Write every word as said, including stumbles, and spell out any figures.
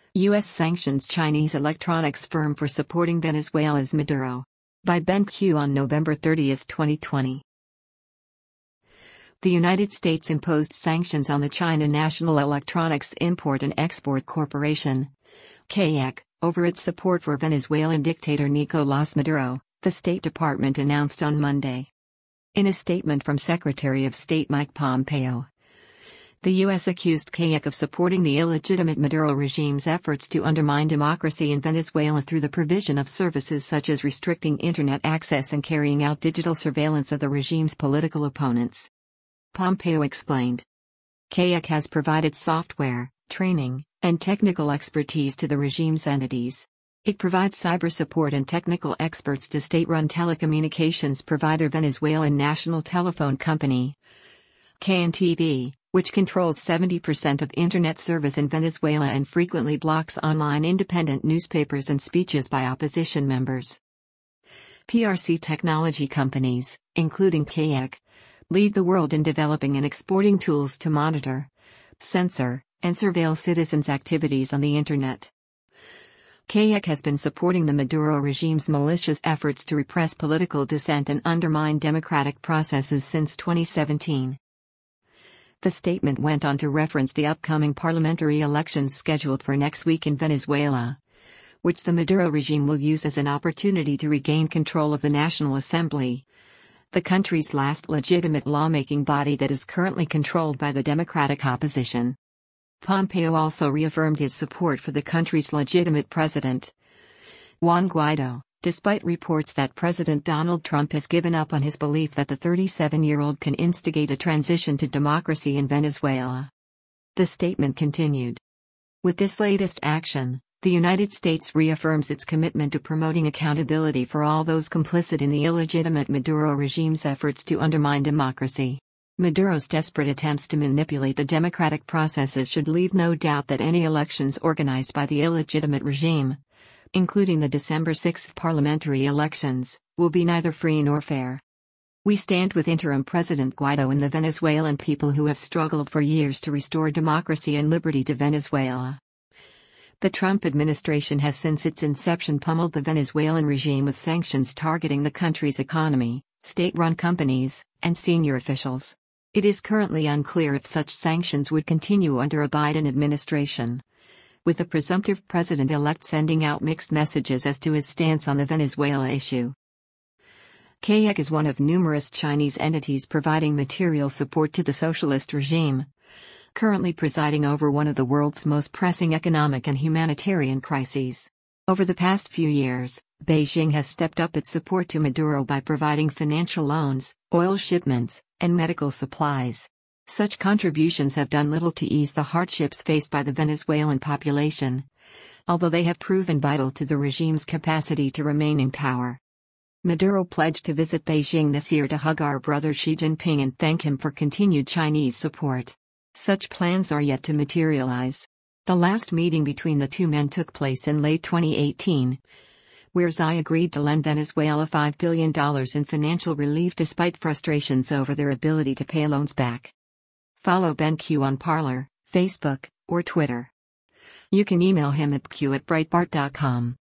U S sanctions Chinese electronics firm for supporting Venezuela's Maduro. By Ben Q on November thirtieth, twenty twenty. The United States imposed sanctions on the China National Electronics Import and Export Corporation, C A C, over its support for Venezuelan dictator Nicolás Maduro, the State Department announced on Monday. In a statement from Secretary of State Mike Pompeo, the U S accused C A C of supporting the illegitimate Maduro regime's efforts to undermine democracy in Venezuela through the provision of services such as restricting internet access and carrying out digital surveillance of the regime's political opponents. Pompeo explained. C A C has provided software, training, and technical expertise to the regime's entities. It provides cyber support and technical experts to state-run telecommunications provider Venezuelan National Telephone Company, K N T V, which controls seventy percent of internet service in Venezuela and frequently blocks online independent newspapers and speeches by opposition members. P R C technology companies, including C A C, lead the world in developing and exporting tools to monitor, censor, and surveil citizens' activities on the internet. C A C has been supporting the Maduro regime's malicious efforts to repress political dissent and undermine democratic processes since twenty seventeen. The statement went on to reference the upcoming parliamentary elections scheduled for next week in Venezuela, which the Maduro regime will use as an opportunity to regain control of the National Assembly, the country's last legitimate lawmaking body that is currently controlled by the Democratic opposition. Pompeo also reaffirmed his support for the country's legitimate president, Juan Guaido, despite reports that President Donald Trump has given up on his belief that the thirty-seven-year-old can instigate a transition to democracy in Venezuela. The statement continued. With this latest action, the United States reaffirms its commitment to promoting accountability for all those complicit in the illegitimate Maduro regime's efforts to undermine democracy. Maduro's desperate attempts to manipulate the democratic processes should leave no doubt that any elections organized by the illegitimate regime, including the December sixth parliamentary elections, will be neither free nor fair. We stand with interim President Guaido and the Venezuelan people who have struggled for years to restore democracy and liberty to Venezuela. The Trump administration has since its inception pummeled the Venezuelan regime with sanctions targeting the country's economy, state-run companies, and senior officials. It is currently unclear if such sanctions would continue under a Biden administration, with the presumptive president-elect sending out mixed messages as to his stance on the Venezuela issue. C A C is one of numerous Chinese entities providing material support to the socialist regime, currently presiding over one of the world's most pressing economic and humanitarian crises. Over the past few years, Beijing has stepped up its support to Maduro by providing financial loans, oil shipments, and medical supplies. Such contributions have done little to ease the hardships faced by the Venezuelan population, although they have proven vital to the regime's capacity to remain in power. Maduro pledged to visit Beijing this year to hug our brother Xi Jinping and thank him for continued Chinese support. Such plans are yet to materialize. The last meeting between the two men took place in late twenty eighteen, where Xi agreed to lend Venezuela five billion dollars in financial relief despite frustrations over their ability to pay loans back. Follow Ben Q on Parler, Facebook, or Twitter. You can email him at q at breitbart dot com.